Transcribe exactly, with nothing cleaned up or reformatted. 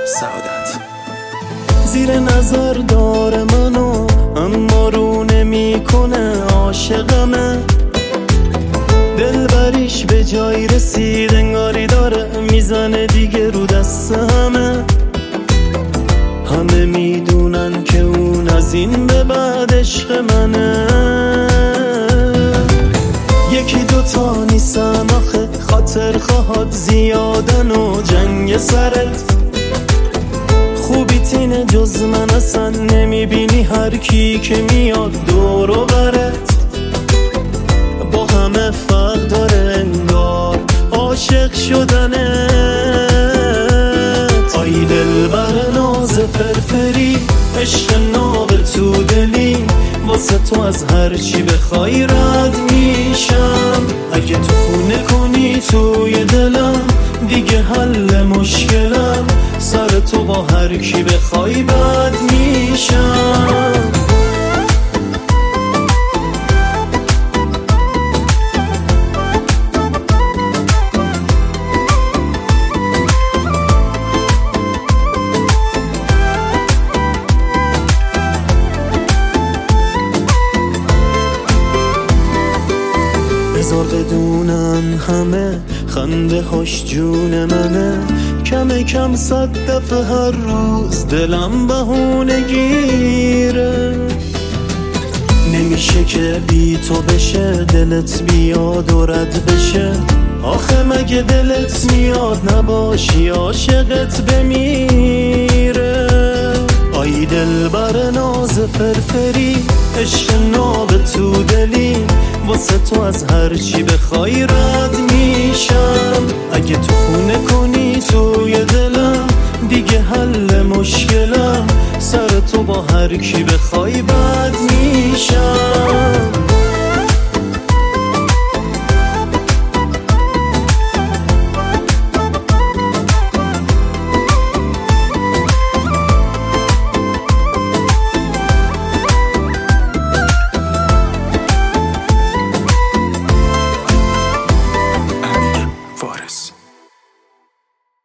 سعادت. زیر نظر داره منو اما رو نمی کنه، عاشقمه. دلبریش به جایی رسید انگاری داره میزنه دیگه رو دست همه. همه میدونن که اون از این به بعد عشق منه. یکی دوتا نیستن آخه، خاطر خواهد زیادن و جنگ سرت. خوبی تینه جز من اصلا نمیبینی، هر کی که میاد دور و برت با همه فرق داره انگار عاشق شدنت. آی دل بر ناز فرفری، عشق ناب تو دلی، واسه تو از هر چی بخوای رد میشم. اگه تو خونه کنی توی دلم دیگه حل مشکلم، سر تو با هر کی بخوای بد میشم. بذار بدونن همه خنده هاش جون منه. کم کم صد دفعه هر روز دلم بهونه گیره. نمیشه که بی تو بشه دلت بیاد و رد بشه. آخه مگه دلت میاد نباشی عاشقت بمیره. آی دل بر ناز فرفری، عشق ناب تو دلی، واسه تو از هر چی بخوای رد میشم. اگه تو خونه کنی توی دلم دیگه حل مشکلم، سر تو با هر کی بخوای